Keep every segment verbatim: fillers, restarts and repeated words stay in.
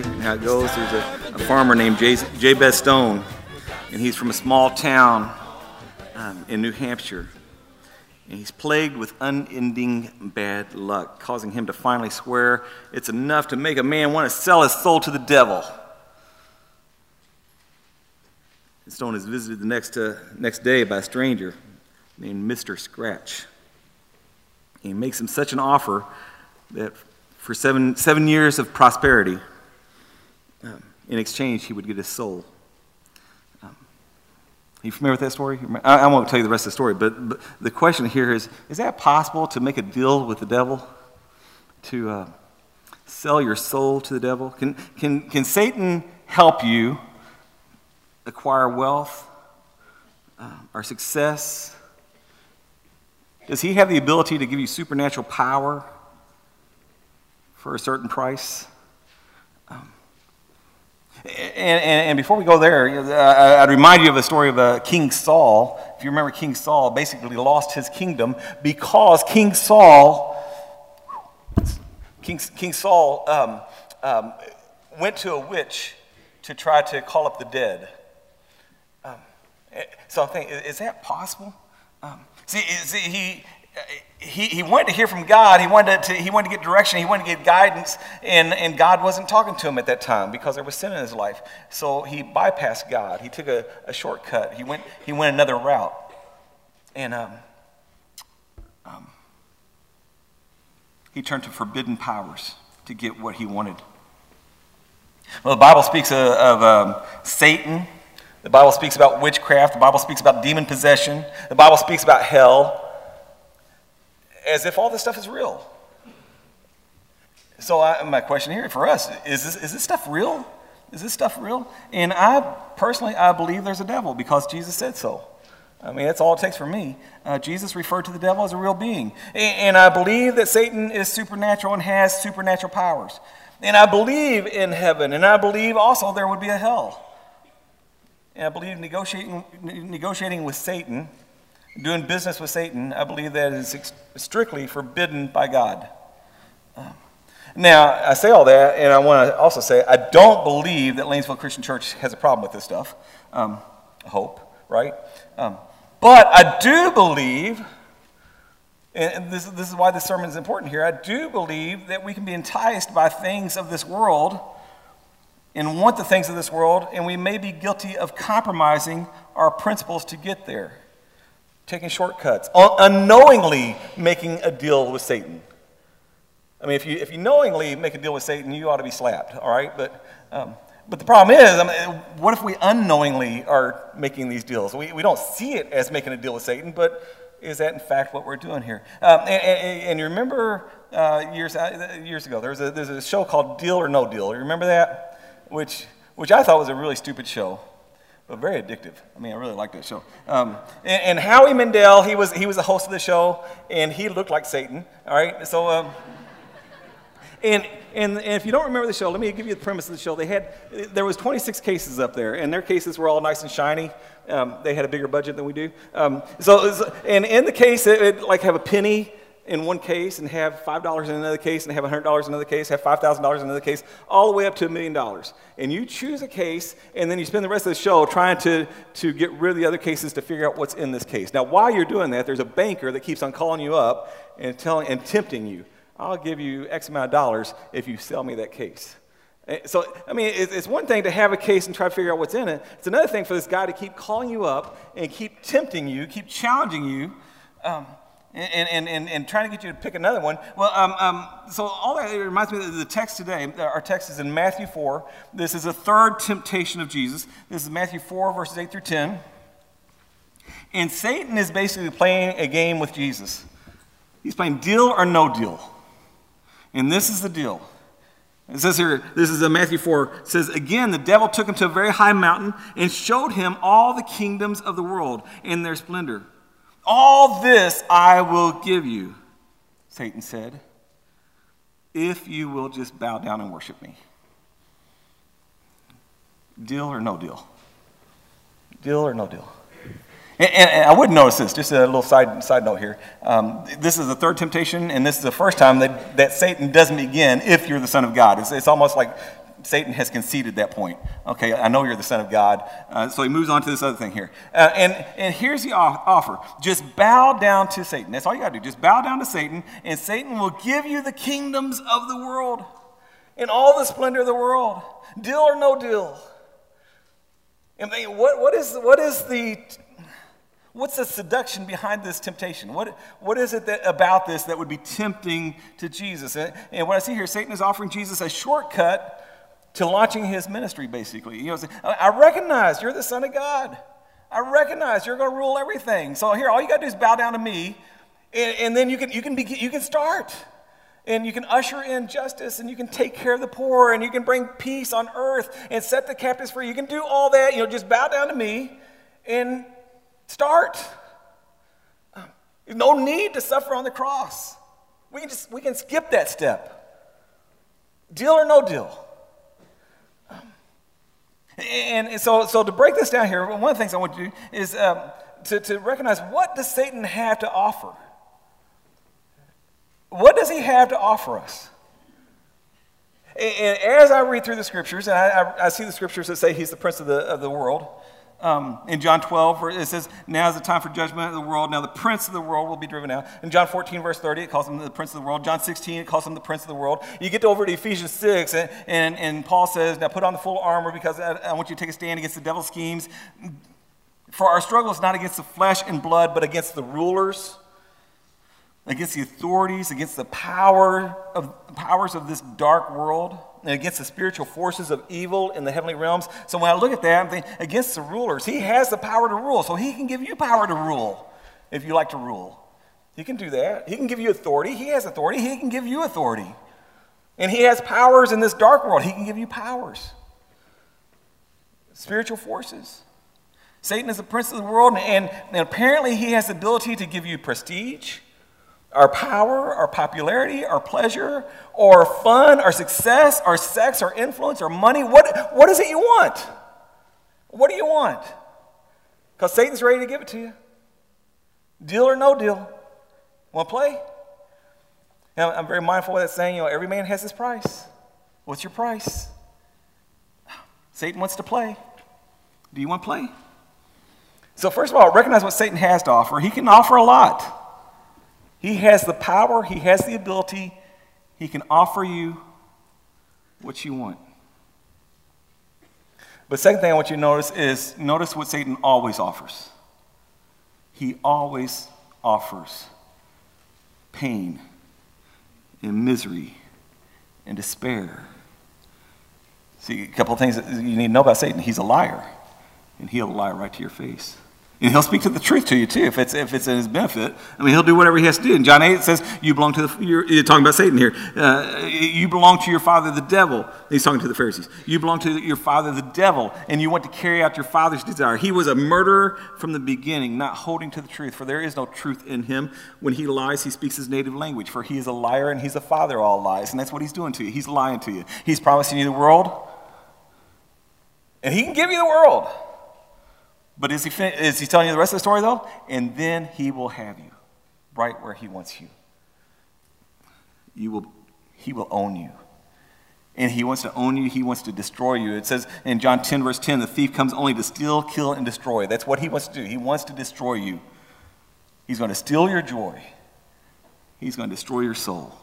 story and how it goes. There's a, a farmer named Jabez Stone, and he's from a small town um, in New Hampshire. And he's plagued with unending bad luck, causing him to finally swear it's enough to make a man want to sell his soul to the devil. Stone is visited the next, uh, next day by a stranger named Mister Scratch. He makes him such an offer that for seven, seven years of prosperity, um, in exchange, he would get his soul. Um, are you familiar with that story? I, I won't tell you the rest of the story, but, but the question here is, is that possible to make a deal with the devil? To uh, sell your soul to the devil? Can, can, can Satan help you acquire wealth uh, or success? Does he have the ability to give you supernatural power for a certain price? Um, and, and, and before we go there, I'd remind you of the story of uh, King Saul. If you remember, King Saul basically lost his kingdom because King Saul, King, King Saul um, um, went to a witch to try to call up the dead. Um, so I'm thinking, is that possible? Um, see, see, he he he wanted to hear from God. He wanted to he wanted to get direction. He wanted to get guidance, and, and God wasn't talking to him at that time because there was sin in his life. So he bypassed God. He took a, a shortcut. He went he went another route, and um, um, he turned to forbidden powers to get what he wanted. Well, the Bible speaks of, of um, Satan. The Bible speaks about witchcraft. The Bible speaks about demon possession. The Bible speaks about hell, as if all this stuff is real. So I, my question here for us, is this, is this stuff real? Is this stuff real? And I, personally, I believe there's a devil because Jesus said so. I mean, that's all it takes for me. Uh, Jesus referred to the devil as a real being. And, and I believe that Satan is supernatural and has supernatural powers. And I believe in heaven, and I believe also there would be a hell. And I believe negotiating, negotiating with Satan, doing business with Satan, I believe that is ex- strictly forbidden by God. Um, now, I say all that, and I want to also say I don't believe that Lanesville Christian Church has a problem with this stuff. Um, I hope, right? Um, but I do believe, and this, this is why this sermon is important here, I do believe that we can be enticed by things of this world and want the things of this world, and we may be guilty of compromising our principles to get there, taking shortcuts, unknowingly making a deal with Satan. I mean, if you if you knowingly make a deal with Satan, you ought to be slapped, all right? But um, but the problem is, I mean, what if we unknowingly are making these deals? We we don't see it as making a deal with Satan, but is that in fact what we're doing here? Um, and, and, and you remember uh, years years ago, there was a there's a show called Deal or No Deal. You remember that? Which, which I thought was a really stupid show, but very addictive. I mean, I really liked that show. Um, and, and Howie Mandel, he was he was the host of the show, and he looked like Satan. All right, so um, and, and and if you don't remember the show, let me give you the premise of the show. They had there was twenty-six cases up there, and their cases were all nice and shiny. Um, they had a bigger budget than we do. Um, so, and in the case, it would like have a penny in one case and have five dollars in another case and have one hundred dollars in another case, have five thousand dollars in another case, all the way up to a million dollars. And you choose a case, and then you spend the rest of the show trying to, to get rid of the other cases to figure out what's in this case. Now, while you're doing that, there's a banker that keeps on calling you up and telling and tempting you. I'll give you X amount of dollars if you sell me that case. So, I mean, it's one thing to have a case and try to figure out what's in it. It's another thing for this guy to keep calling you up and keep tempting you, keep challenging you, um, And, and, and, and trying to get you to pick another one. Well, um, um, so all that, it reminds me of the text today. Our text is in Matthew four. This is a third temptation of Jesus. This is Matthew four, verses eight through ten. And Satan is basically playing a game with Jesus. He's playing deal or no deal. And this is the deal. It says here, this is in Matthew four, it says, again, the devil took him to a very high mountain and showed him all the kingdoms of the world in their splendor. All this I will give you, Satan said, if you will just bow down and worship me. Deal or no deal? Deal or no deal? And, and, and I would notice this, just a little side side note here. Um, this is the third temptation, and this is the first time that, that Satan doesn't begin, if you're the Son of God. It's, it's almost like Satan has conceded that point. Okay, I know you're the Son of God. Uh, so he moves on to this other thing here. Uh, and, and here's the offer. Just bow down to Satan. That's all you got to do. Just bow down to Satan, and Satan will give you the kingdoms of the world and all the splendor of the world. Deal or no deal. I mean, what, what is, what is the... What's the seduction behind this temptation? What, what is it that, about this that would be tempting to Jesus? And, and what I see here, Satan is offering Jesus a shortcut to launching his ministry, basically. You know, I recognize you're the Son of God. I recognize you're going to rule everything. So here, all you got to do is bow down to me, and, and then you can, you, can begin, you can start. And you can usher in justice, and you can take care of the poor, and you can bring peace on earth and set the captives free. You can do all that. You know, just bow down to me and start. There's no need to suffer on the cross. We can just we can skip that step. Deal or no deal. And, and so, so to break this down here, one of the things I want to do is um, to, to recognize, what does Satan have to offer? What does he have to offer us? And, and as I read through the scriptures, and I, I, I see the scriptures that say he's the prince of the, of the world. Um, in John twelve, it says, now is the time for judgment of the world. Now the prince of the world will be driven out. In John fourteen, verse thirty, it calls him the prince of the world. John sixteen, it calls him the prince of the world. You get over to Ephesians six, and, and, and Paul says, now put on the full armor, because I, I want you to take a stand against the devil's schemes. For our struggle is not against the flesh and blood, but against the rulers, against the authorities, against the power of powers of this dark world, and against the spiritual forces of evil in the heavenly realms. So when I look at that, I'm thinking, against the rulers, he has the power to rule. So he can give you power to rule if you like to rule. He can do that. He can give you authority. He has authority. He can give you authority. And he has powers in this dark world. He can give you powers. Spiritual forces. Satan is the prince of the world, and, and apparently he has the ability to give you prestige, our power, our popularity, our pleasure, or fun, our success, our sex, our influence, our money. What, what is it you want? What do you want? Because Satan's ready to give it to you. Deal or no deal. Want to play? Now, I'm very mindful of that saying, you know, every man has his price. What's your price? Satan wants to play. Do you want to play? So first of all, recognize what Satan has to offer. He can offer a lot. He has the power, he has the ability, he can offer you what you want. But second thing I want you to notice is, notice what Satan always offers. He always offers pain and misery and despair. See, a couple of things that you need to know about Satan. He's a liar, and he'll lie right to your face. And he'll speak to the truth to you, too, if it's if it's in his benefit. I mean, he'll do whatever he has to do. In John eight, it says, you belong to the, you're, you're talking about Satan here. Uh, you belong to your father, the devil. He's talking to the Pharisees. You belong to your father, the devil, and you want to carry out your father's desire. He was a murderer from the beginning, not holding to the truth, for there is no truth in him. When he lies, he speaks his native language, for he is a liar and he's a father of all lies. And that's what he's doing to you. He's lying to you. He's promising you the world, and he can give you the world. But is he, fin- is he telling you the rest of the story, though? And then he will have you right where he wants you. You will, he will own you. And he wants to own you. He wants to destroy you. It says in John ten, verse ten, the thief comes only to steal, kill, and destroy. That's what he wants to do. He wants to destroy you. He's going to steal your joy. He's going to destroy your soul.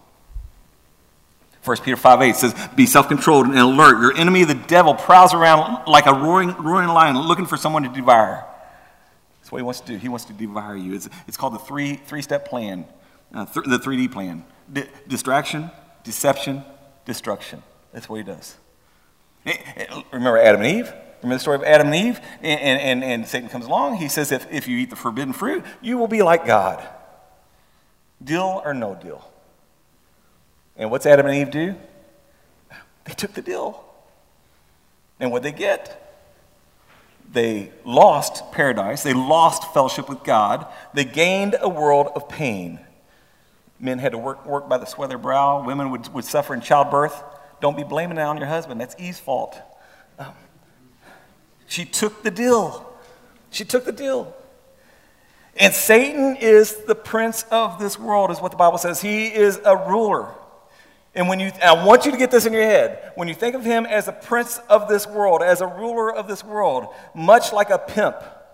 First Peter five eight says, be self-controlled and alert. Your enemy, the devil, prowls around like a roaring, roaring lion looking for someone to devour. That's what he wants to do. He wants to devour you. It's, it's called the three, three-step plan, uh, th- the three D plan. D- distraction, deception, destruction. That's what he does. Remember Adam and Eve? Remember the story of Adam and Eve? And, and, and Satan comes along. He says, if, if you eat the forbidden fruit, you will be like God. Deal or no deal? And what's Adam and Eve do? They took the deal. And what they get? They lost paradise. They lost fellowship with God. They gained a world of pain. Men had to work, work by the sweat of their brow. Women would, would suffer in childbirth. Don't be blaming it on your husband. That's Eve's fault. Um, she took the deal. She took the deal. And Satan is the prince of this world, is what the Bible says. He is a ruler. And when you, and I want you to get this in your head. When you think of him as a prince of this world, as a ruler of this world, much like a pimp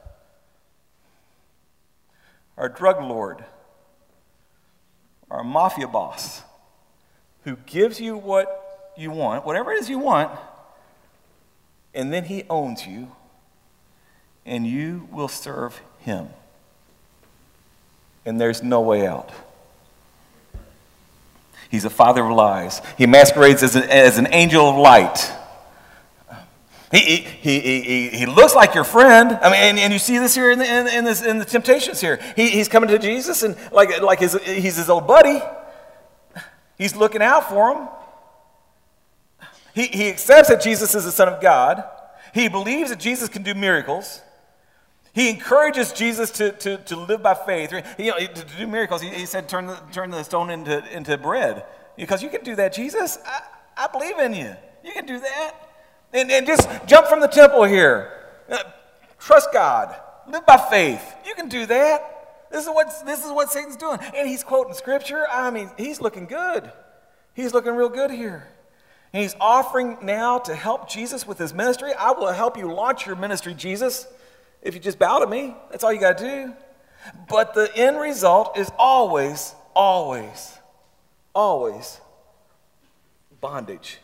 or a drug lord or a mafia boss who gives you what you want, whatever it is you want, and then he owns you, and you will serve him. And there's no way out. He's a father of lies. He masquerades as, a, as an angel of light. He, he, he, he, he looks like your friend. I mean, and, and you see this here in the, in, in, this, in the temptations here. He, he's coming to Jesus, and like, like his, he's his old buddy. He's looking out for him. He, he accepts that Jesus is the Son of God. He believes that Jesus can do miracles. He encourages Jesus to, to, to live by faith. You know, to do miracles. He, he said, turn the, turn the stone into, into bread. Because you can do that, Jesus. I, I believe in you. You can do that. And, and just jump from the temple here. Uh, trust God. Live by faith. You can do that. This is what, this is what Satan's doing. And he's quoting scripture. I mean, he's looking good. He's looking real good here. And he's offering now to help Jesus with his ministry. I will help you launch your ministry, Jesus, if you just bow to me. That's all you got to do. But the end result is always, always, always bondage.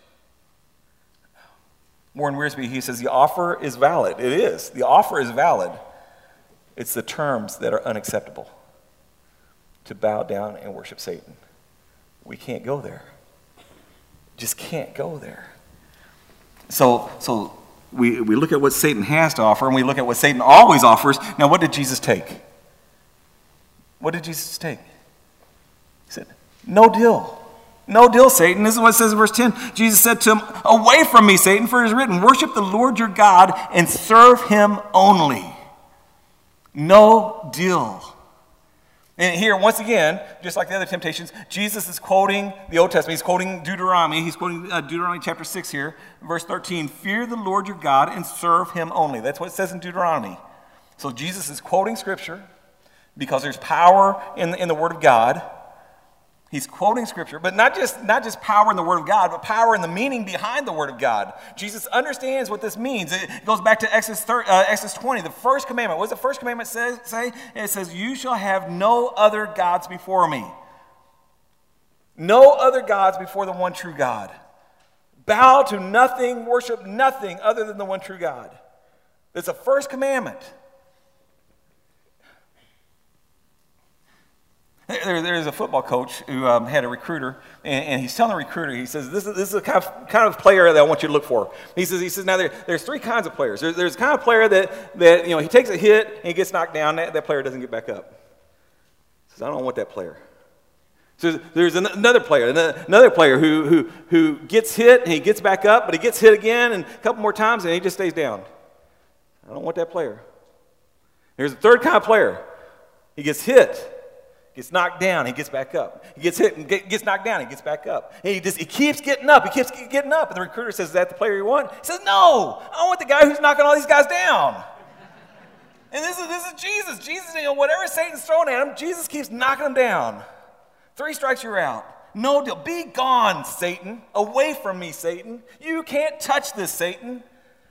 Warren Wiersbe, he says, the offer is valid. It is. The offer is valid. It's the terms that are unacceptable. To bow down and worship Satan. We can't go there. Just can't go there. So, so we, we look at what Satan has to offer, and we look at what Satan always offers. Now, what did Jesus take? What did Jesus take? He said, no deal. No deal, Satan. This is what it says in verse ten. Jesus said to him, away from me, Satan, for it is written, worship the Lord your God and serve him only. No deal. And here, once again, just like the other temptations, Jesus is quoting the Old Testament. He's quoting Deuteronomy. He's quoting uh, Deuteronomy chapter six here, verse thirteen. Fear the Lord your God and serve him only. That's what it says in Deuteronomy. So Jesus is quoting Scripture because there's power in the, in the Word of God. He's quoting Scripture, but not just, not just power in the Word of God, but power in the meaning behind the Word of God. Jesus understands what this means. It goes back to Exodus, thirty, uh, Exodus twenty, the first commandment. What does the first commandment say? say? It says, you shall have no other gods before me. No other gods before the one true God. Bow to nothing, worship nothing other than the one true God. That's the first commandment. There, there's a football coach who um, had a recruiter, and, and he's telling the recruiter, he says, this is, this is the kind of, kind of player that I want you to look for. He says, he says now there, there's three kinds of players. There's, there's a kind of player that, that, you know, he takes a hit, and he gets knocked down, that, that player doesn't get back up. He says, I don't want that player. So there's another player, another player who, who, who gets hit, and he gets back up, but he gets hit again, and a couple more times, and he just stays down. I don't want that player. There's a third kind of player. He gets hit. Gets knocked down, he gets back up. He gets hit and get, gets knocked down, he gets back up. And he just he keeps getting up, he keeps getting up. And the recruiter says, is that the player you want? He says, no, I want the guy who's knocking all these guys down. And this is this is Jesus. Jesus, you know, whatever Satan's throwing at him, Jesus keeps knocking him down. Three strikes, you're out. No deal. Be gone, Satan. Away from me, Satan. You can't touch this, Satan.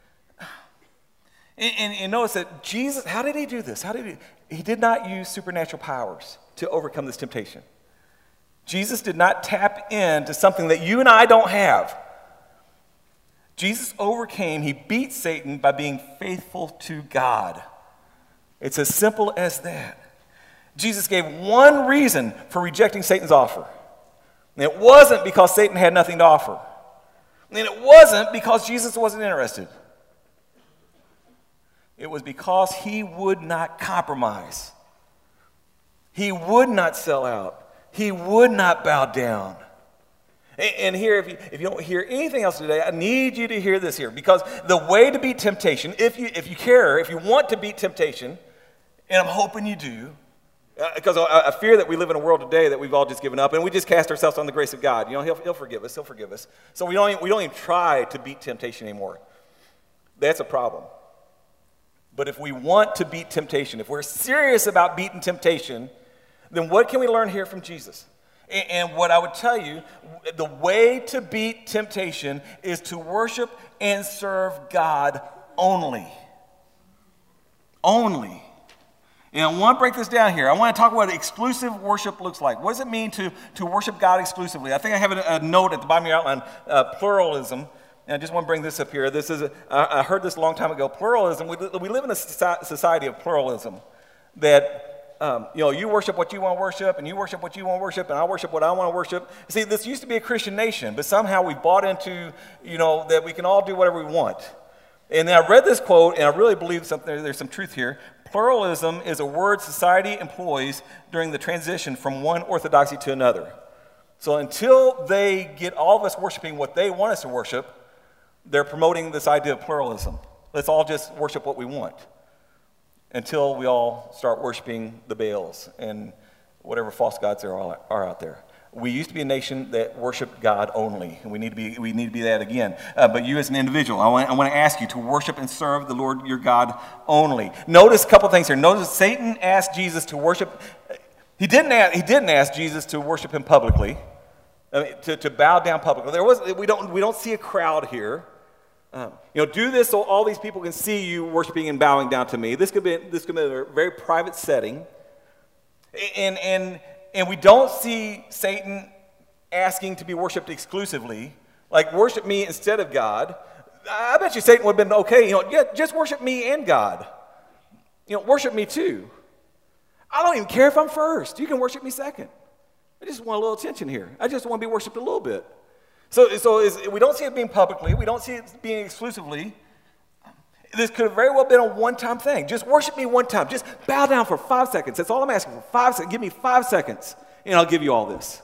And, and, and notice that Jesus, how did he do this? How did he? He did not use supernatural powers to overcome this temptation. Jesus did not tap into something that you and I don't have. Jesus overcame, he beat Satan by being faithful to God. It's as simple as that. Jesus gave one reason for rejecting Satan's offer. And it wasn't because Satan had nothing to offer. And it wasn't because Jesus wasn't interested. It was because he would not compromise. He would not sell out. He would not bow down. And, and here, if you, if you don't hear anything else today, I need you to hear this here. Because the way to beat temptation, if you, if you care, if you want to beat temptation, and I'm hoping you do, because uh, I, I fear that we live in a world today that we've all just given up, and we just cast ourselves on the grace of God. You know, he'll, he'll forgive us. He'll forgive us. So we don't, even, we don't even try to beat temptation anymore. That's a problem. But if we want to beat temptation, if we're serious about beating temptation, then what can we learn here from Jesus? And what I would tell you, the way to beat temptation is to worship and serve God only. Only. And I want to break this down here. I want to talk about what exclusive worship looks like. What does it mean to, to worship God exclusively? I think I have a, a note at the bottom of your outline, uh, pluralism. And I just want to bring this up here. This is a, I heard this a long time ago. Pluralism, we, we live in a society of pluralism that Um, you know, you worship what you want to worship, and you worship what you want to worship, and I worship what I want to worship. See, this used to be a Christian nation, but somehow we bought into, you know, that we can all do whatever we want. And then I read this quote, and I really believe something, there's some truth here. Pluralism is a word society employs during the transition from one orthodoxy to another. So until they get all of us worshiping what they want us to worship, they're promoting this idea of pluralism. Let's all just worship what we want, until we all start worshiping the Baals and whatever false gods there are, are out there. We used to be a nation that worshiped God only, and we need to be we need to be that again. Uh, but you as an individual, I want, I want to ask you to worship and serve the Lord your God only. Notice a couple things here. Notice Satan asked Jesus to worship. He didn't ask, he didn't ask Jesus to worship him publicly, I mean, to, to bow down publicly. There was we don't we don't see a crowd here. Um, you know, do this so all these people can see you worshiping and bowing down to me. This could be this could be a very private setting, and and and we don't see Satan asking to be worshipped exclusively, like worship me instead of God. I bet you Satan would have been okay. You know, yeah, just worship me and God. You know, worship me too. I don't even care if I'm first. You can worship me second. I just want a little attention here. I just want to be worshipped a little bit. So, so is, we don't see it being publicly. We don't see it being exclusively. This could have very well been a one-time thing. Just worship me one time. Just bow down for five seconds. That's all I'm asking for. Five seconds. Give me five seconds, and I'll give you all this.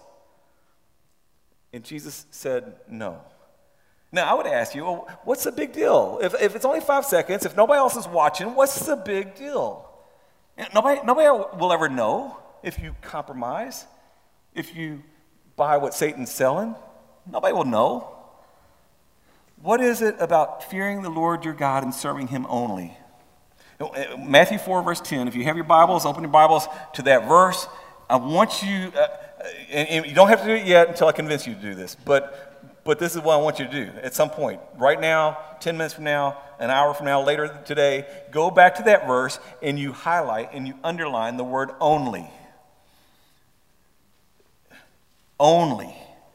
And Jesus said no. Now, I would ask you, well, what's the big deal? If, if it's only five seconds, if nobody else is watching, what's the big deal? Nobody, nobody will ever know if you compromise, if you buy what Satan's selling. Nobody will know. What is it about fearing the Lord your God and serving him only? Matthew four, verse ten, if you have your Bibles, open your Bibles to that verse. I want you, uh, and, and you don't have to do it yet until I convince you to do this, but, but this is what I want you to do at some point. Right now, ten minutes from now, an hour from now, later today, go back to that verse and you highlight and you underline the word only. Only.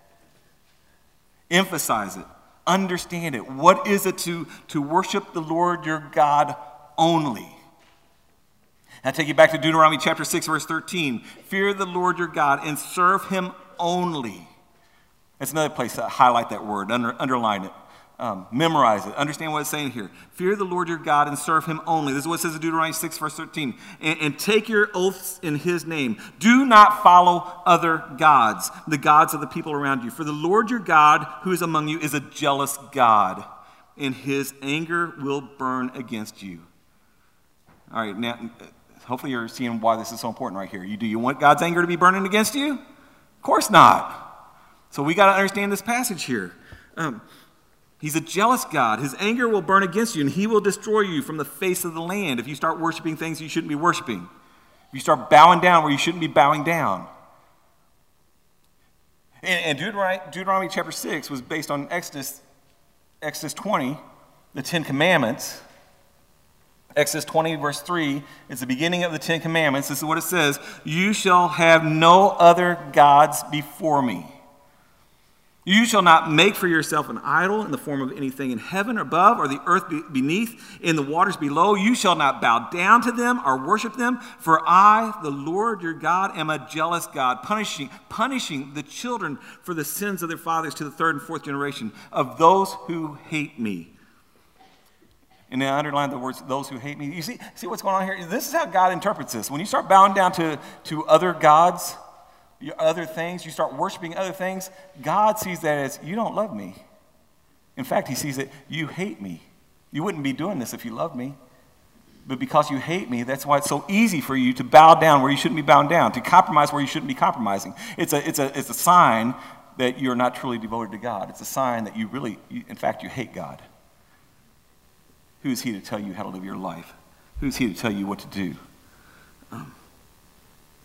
Emphasize it. Understand it. What is it to, to worship the Lord your God only? I take you back to Deuteronomy chapter six, verse thirteen. Fear the Lord your God and serve him only. That's another place to highlight that word, under, underline it, um, memorize it, understand what it's saying here. Fear the Lord your God and serve him only. This is what it says in Deuteronomy six, verse thirteen. And, and take your oaths in his name. Do not follow other gods, the gods of the people around you. For the Lord your God who is among you is a jealous God, and his anger will burn against you. All right, now, hopefully you're seeing why this is so important right here. You, do you want God's anger to be burning against you? Of course not. So we got to understand this passage here. Um, he's a jealous God. His anger will burn against you, and he will destroy you from the face of the land if you start worshiping things you shouldn't be worshiping. If you start bowing down where you shouldn't be bowing down. And, and Deuteronomy, Deuteronomy chapter six was based on Exodus, Exodus twenty, the Ten Commandments. Exodus twenty, verse three, is the beginning of the Ten Commandments. This is what it says. You shall have no other gods before me. You shall not make for yourself an idol in the form of anything in heaven above or the earth beneath, in the waters below. You shall not bow down to them or worship them. For I, the Lord your God, am a jealous God, punishing, punishing the children for the sins of their fathers to the third and fourth generation of those who hate me. And then underline the words, those who hate me. You see, see what's going on here? This is how God interprets this. When you start bowing down to, to other gods, other things, you start worshiping other things, God sees that as, you don't love me. In fact, he sees it, you hate me. You wouldn't be doing this if you loved me. But because you hate me, that's why it's so easy for you to bow down where you shouldn't be bowing down, to compromise where you shouldn't be compromising. It's a, it's a, it's a sign that you're not truly devoted to God. It's a sign that you really, you, in fact, you hate God. Who is he to tell you how to live your life? Who is he to tell you what to do? Um,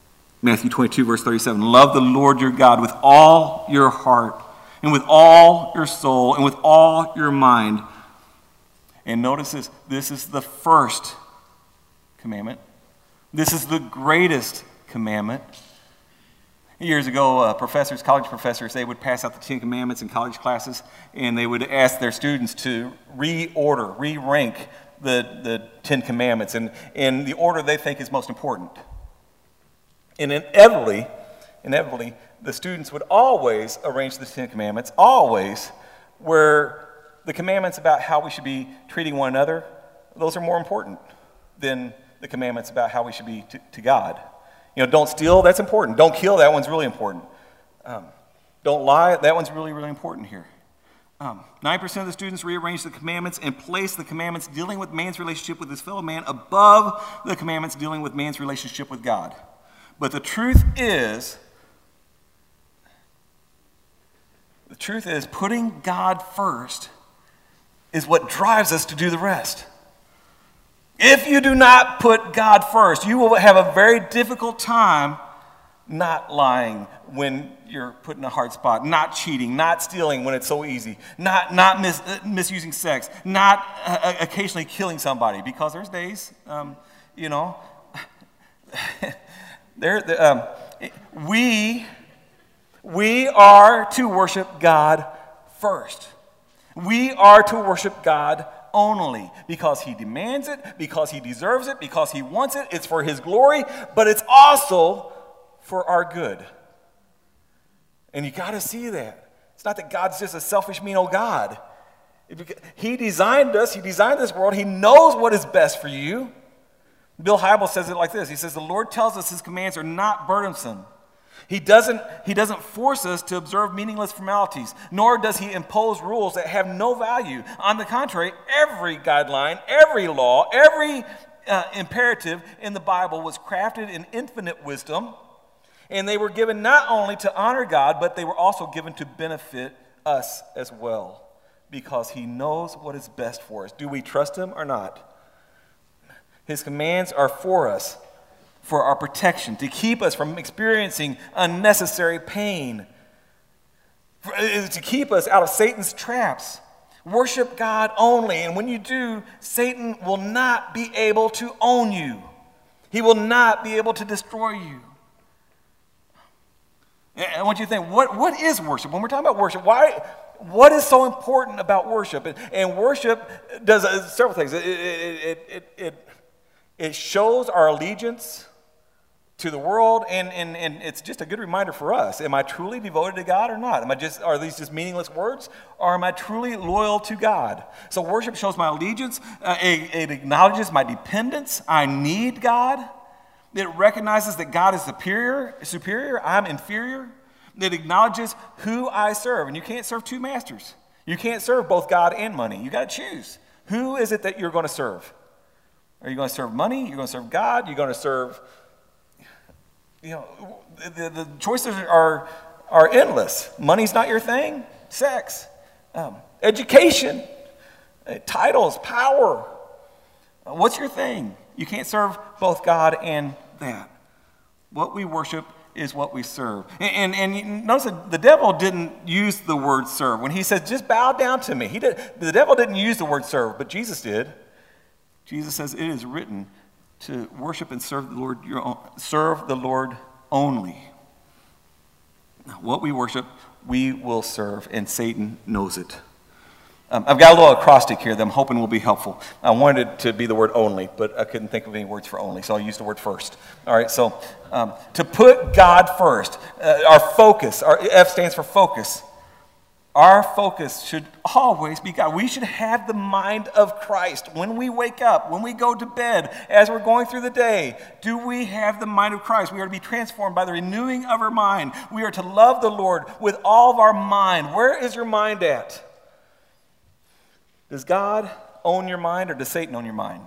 Matthew twenty-two, verse thirty-seven. Love the Lord your God with all your heart and with all your soul and with all your mind. And notice this, this is the first commandment. This is the greatest commandment. Years ago, uh, professors, college professors, they would pass out the Ten Commandments in college classes, and they would ask their students to reorder, re-rank the, the Ten Commandments in, in the order they think is most important. And inevitably, inevitably, the students would always arrange the Ten Commandments, always, where the commandments about how we should be treating one another, those are more important than the commandments about how we should be to, to God. You know, don't steal, that's important. Don't kill, that one's really important. Um, don't lie, that one's really, really important here. Um, nine percent of the students rearranged the commandments and placed the commandments dealing with man's relationship with his fellow man above the commandments dealing with man's relationship with God. But the truth is, the truth is, putting God first is what drives us to do the rest. If you do not put God first, you will have a very difficult time not lying when you're put in a hard spot, not cheating, not stealing when it's so easy, not, not mis, uh, misusing sex, not uh, occasionally killing somebody, because there's days, um, you know, there, um, we, we are to worship God first. We are to worship God only because he demands it, because he deserves it, because he wants it. It's for his glory, but it's also for our good. And you got to see that. It's not that God's just a selfish, mean old God. He designed us. He designed this world. He knows what is best for you. Bill Hybels says it like this. He says, the Lord tells us his commands are not burdensome. He doesn't, he doesn't force us to observe meaningless formalities, nor does he impose rules that have no value. On the contrary, every guideline, every law, every uh, imperative in the Bible was crafted in infinite wisdom, and they were given not only to honor God, but they were also given to benefit us as well, because he knows what is best for us. Do we trust him or not? His commands are for us, for our protection, to keep us from experiencing unnecessary pain, for, to keep us out of Satan's traps. Worship God only, and when you do, Satan will not be able to own you. He will not be able to destroy you. I want you to think, what, what is worship? When we're talking about worship, why, what is so important about worship? And, and worship does uh, several things. It, it, it, it, it, it shows our allegiance to the world, and, and, and it's just a good reminder for us. Am I truly devoted to God or not? Am I just, are these just meaningless words, or am I truly loyal to God? So worship shows my allegiance. Uh, it, it acknowledges my dependence. I need God. It recognizes that God is superior, superior, I'm inferior. It acknowledges who I serve. And you can't serve two masters. You can't serve both God and money. You got to choose. Who is it that you're going to serve? Are you going to serve money? You're going to serve God? You're going to serve... You know, the, the choices are, are endless. Money's not your thing. Sex, um, education, uh, titles, power. Uh, what's your thing? You can't serve both God and that. What we worship is what we serve. And, and, and notice that the devil didn't use the word serve. When he said, just bow down to me, he did, the devil didn't use the word serve, but Jesus did. Jesus says, it is written to worship and serve the Lord, your own, serve the Lord only. Now, what we worship, we will serve, and Satan knows it. Um, I've got a little acrostic here that I'm hoping will be helpful. I wanted it to be the word only, but I couldn't think of any words for only, so I'll use the word first. All right, so um, to put God first, uh, our focus, our F stands for focus. Our focus should always be God. We should have the mind of Christ when we wake up, when we go to bed, as we're going through the day. Do we have the mind of Christ? We are to be transformed by the renewing of our mind. We are to love the Lord with all of our mind. Where is your mind at? Does God own your mind, or does Satan own your mind?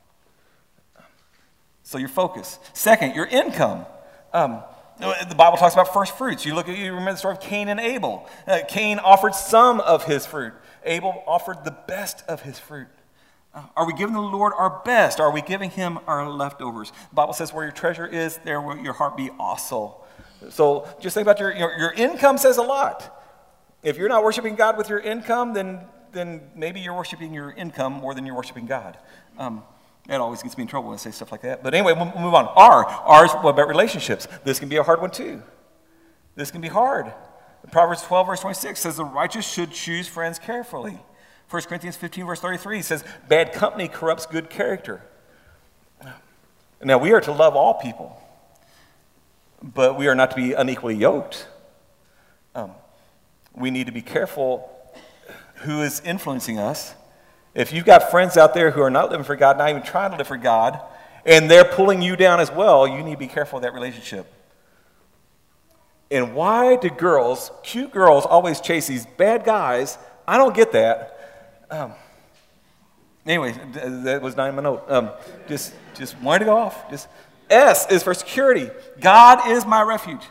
So your focus. Second, your income. Um, The Bible talks about first fruits. You look at, you remember the story of Cain and Abel. Uh, Cain offered some of his fruit. Abel offered the best of his fruit. Uh, are we giving the Lord our best? Are we giving him our leftovers? The Bible says where your treasure is, there will your heart be also. So just think about your, your, your income says a lot. If you're not worshiping God with your income, then, then maybe you're worshiping your income more than you're worshiping God. Um, that always gets me in trouble when I say stuff like that. But anyway, we'll move on. R, R is what about relationships? This can be a hard one too. This can be hard. Proverbs twelve, verse twenty-six says, the righteous should choose friends carefully. First Corinthians fifteen, verse thirty-three says, bad company corrupts good character. Now, we are to love all people, but we are not to be unequally yoked. Um, we need to be careful who is influencing us. If you've got friends out there who are not living for God, not even trying to live for God, and they're pulling you down as well, you need to be careful of that relationship. And why do girls, cute girls, always chase these bad guys? I don't get that. Um, anyway, that was not in my note. Um, just, just wanted to go off. Just S is for security. God is my refuge.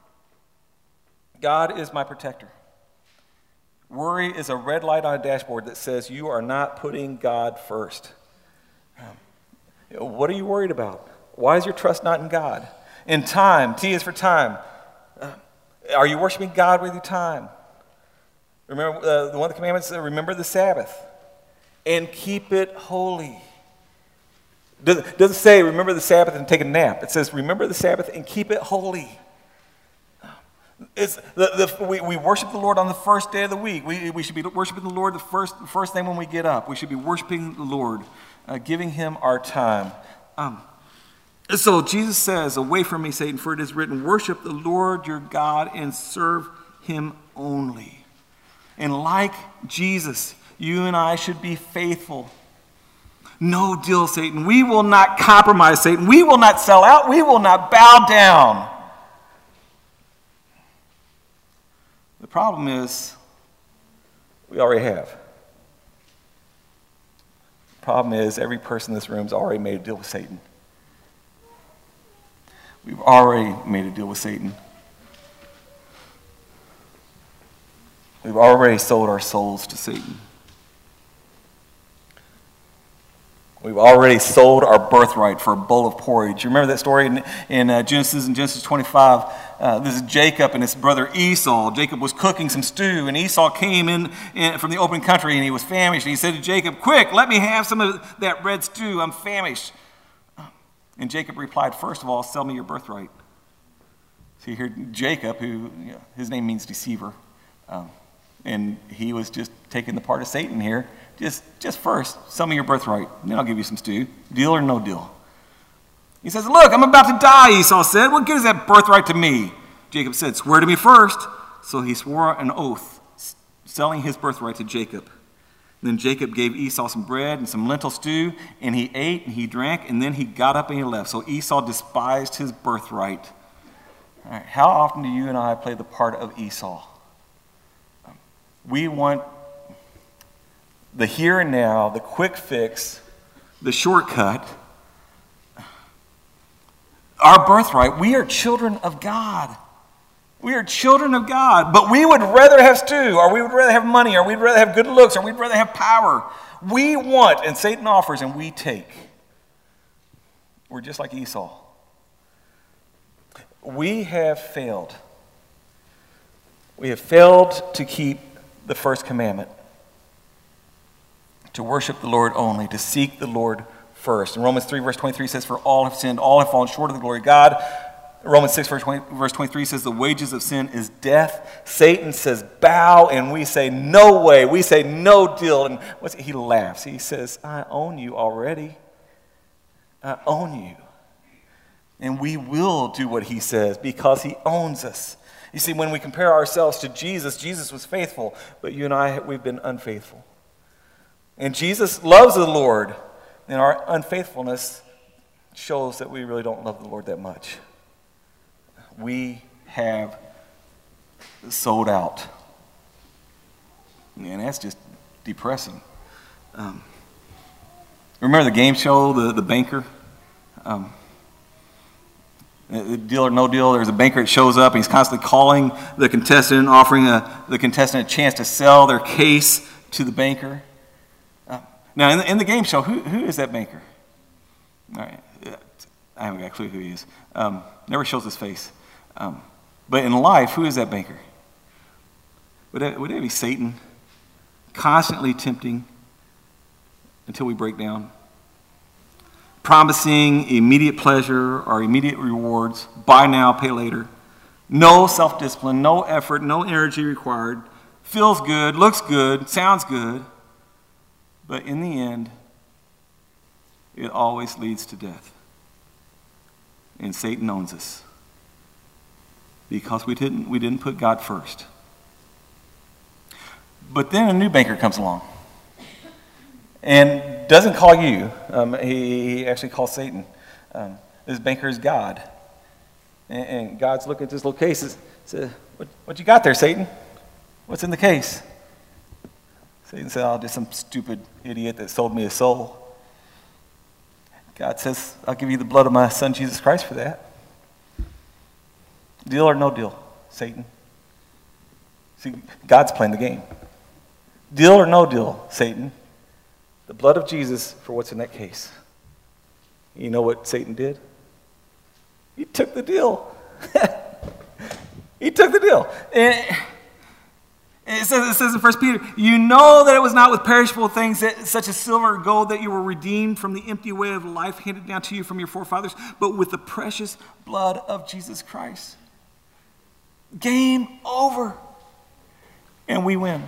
God is my protector. Worry is a red light on a dashboard that says you are not putting God first. Um, what are you worried about? Why is your trust not in God? In time, T is for time. Uh, are you worshiping God with your time? Remember uh, one of the commandments, uh, remember the Sabbath and keep it holy. It doesn't say remember the Sabbath and take a nap. It says remember the Sabbath and keep it holy. It's the, the, we, we worship the Lord on the first day of the week. We, we should be worshiping the Lord the first, the first thing when we get up. We should be worshiping the Lord, uh, giving him our time. Um, so Jesus says, away from me, Satan, for it is written, worship the Lord your God and serve him only. And like Jesus, you and I should be faithful. No deal, Satan. We will not compromise, Satan. We will not sell out. We will not bow down. The problem is, we already have. The problem is, every person in this room has already made a deal with Satan. We've already made a deal with Satan. We've already sold our souls to Satan. We've already sold our birthright for a bowl of porridge. You remember that story in, in uh, Genesis, in Genesis twenty-five? Uh, this is Jacob and his brother Esau. Jacob was cooking some stew, and Esau came in, in from the open country, and he was famished. And he said to Jacob, quick, let me have some of that red stew. I'm famished. And Jacob replied, first of all, sell me your birthright. So you hear Jacob, who you know, his name means deceiver, um, and he was just taking the part of Satan here. Just, just first, sell me your birthright, and then I'll give you some stew. Deal or no deal? He says, look, I'm about to die, Esau said. What good is that birthright to me? Jacob said, swear to me first. So he swore an oath, selling his birthright to Jacob. Then Jacob gave Esau some bread and some lentil stew, and he ate and he drank, and then he got up and he left. So Esau despised his birthright. All right, how often do you and I play the part of Esau? We want the here and now, the quick fix, the shortcut. Our birthright, we are children of God. We are children of God, but we would rather have stew, or we would rather have money, or we'd rather have good looks, or we'd rather have power. We want, and Satan offers, and we take. We're just like Esau. We have failed. We have failed to keep the first commandment, to worship the Lord only, to seek the Lord first. And Romans three, verse twenty-three says, for all have sinned, all have fallen short of the glory of God. Romans six, verse twenty-three says, the wages of sin is death. Satan says, bow, and we say, no way. We say, no deal. And what's it? He laughs. He says, I own you already. I own you. And we will do what he says because he owns us. You see, when we compare ourselves to Jesus, Jesus was faithful, but you and I, we've been unfaithful. And Jesus loves the Lord, and our unfaithfulness shows that we really don't love the Lord that much. We have sold out. And that's just depressing. Um, remember the game show, the, the banker? Um, Deal or no deal, there's a banker that shows up and he's constantly calling the contestant, offering a, the contestant a chance to sell their case to the banker. Uh, Now, in the, in the game show, who, who is that banker? All right. I haven't got a clue who he is. Um, never shows his face. Um, but in life, who is that banker? Would that, would that be Satan? Constantly tempting until we break down. Promising immediate pleasure or immediate rewards. Buy now, pay later. No self-discipline, no effort, no energy required. Feels good, looks good, sounds good. But in the end, it always leads to death. And Satan owns us. Because we didn't, we didn't put God first. But then a new banker comes along. And doesn't call you. Um, he, he actually calls Satan. Um, this banker is God. And, and God's looking at this little case and says, what, what you got there, Satan? What's in the case? Satan said, oh, just some stupid idiot that sold me a soul. God says, I'll give you the blood of my son, Jesus Christ, for that. Deal or no deal, Satan? See, God's playing the game. Deal or no deal, Satan? The blood of Jesus for what's in that case. You know what Satan did? He took the deal. He took the deal. And it says, it says in First Peter, you know that it was not with perishable things that, such as silver or gold that you were redeemed from the empty way of life handed down to you from your forefathers, but with the precious blood of Jesus Christ. Game over. And we win.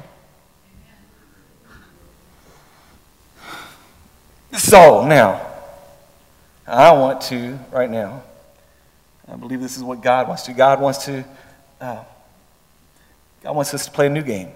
So now, I want to, right now, I believe this is what God wants to. God wants to, uh, God wants us to play a new game.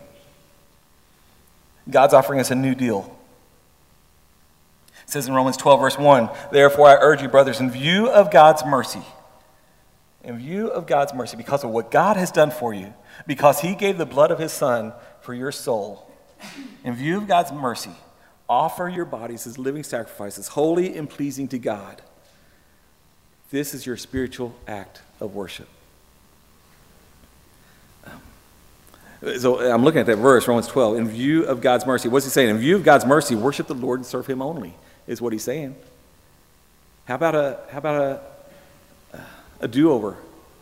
God's offering us a new deal. It says in Romans twelve, verse one, therefore I urge you, brothers, in view of God's mercy, in view of God's mercy, because of what God has done for you, because he gave the blood of his son for your soul, in view of God's mercy, offer your bodies as living sacrifices, holy and pleasing to God. This is your spiritual act of worship. So I'm looking at that verse, Romans twelve, in view of God's mercy. What's he saying? In view of God's mercy, worship the Lord and serve him only, is what he's saying. How about a, how about a, a do-over?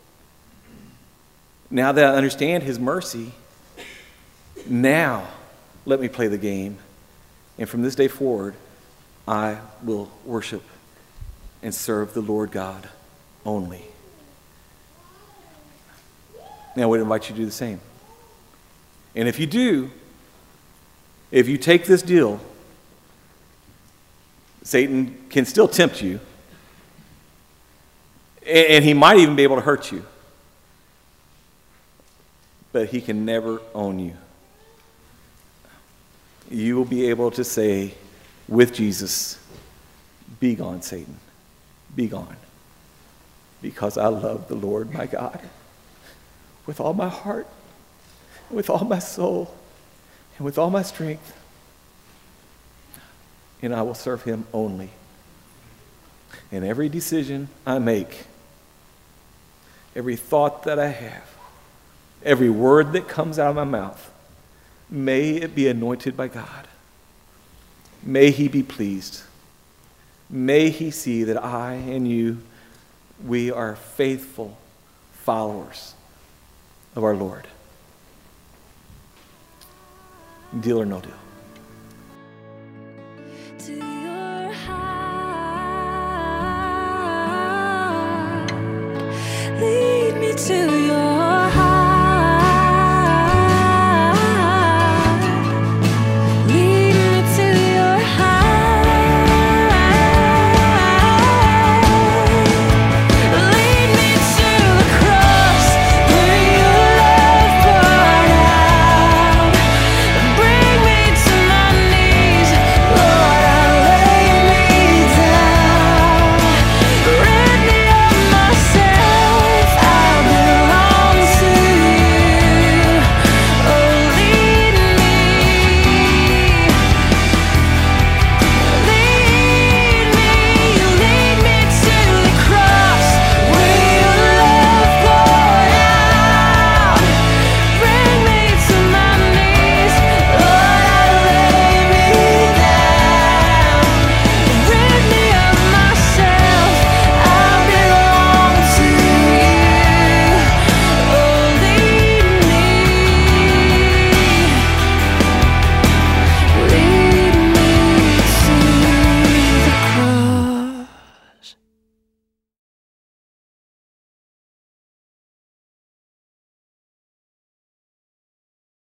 Now that I understand his mercy, now let me play the game. And from this day forward, I will worship and serve the Lord God only. Now I would invite you to do the same. And if you do, if you take this deal, Satan can still tempt you, and he might even be able to hurt you, but he can never own you. You will be able to say with Jesus, be gone, Satan, be gone, because I love the Lord my God with all my heart, with all my soul, and with all my strength, and I will serve him only. And every decision I make, every thought that I have, every word that comes out of my mouth, may it be anointed by God. May he be pleased. May he see that I and you, we are faithful followers of our Lord. Deal or no deal? To your heart, lead me to